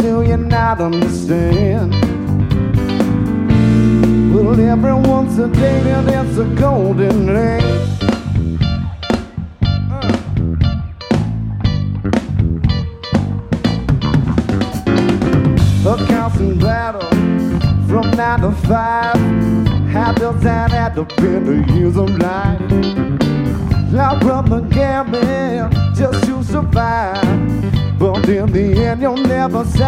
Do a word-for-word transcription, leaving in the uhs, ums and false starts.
do you not understand? Well, everyone's a date and it's a golden age. A constant battle from nine to five. How does that add up in the years of life? Now run the gamut just to survive, but in the end you'll never say